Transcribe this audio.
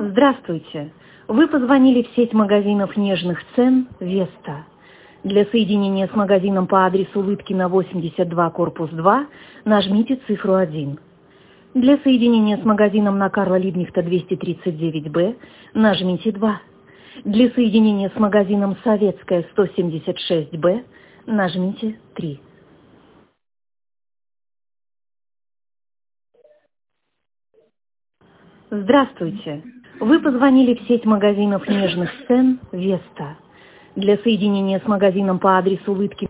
Здравствуйте! Вы позвонили в сеть магазинов нежных цен «Веста». Для соединения с магазином по адресу Лыткина, 82, корпус 2, нажмите цифру 1. Для соединения с магазином на Карла Либкнехта, 239-Б, нажмите 2. Для соединения с магазином Советская, 176-Б, нажмите 3. Здравствуйте! Вы позвонили в сеть магазинов нежных цен «Веста». Для соединения с магазином по адресу Лыткина,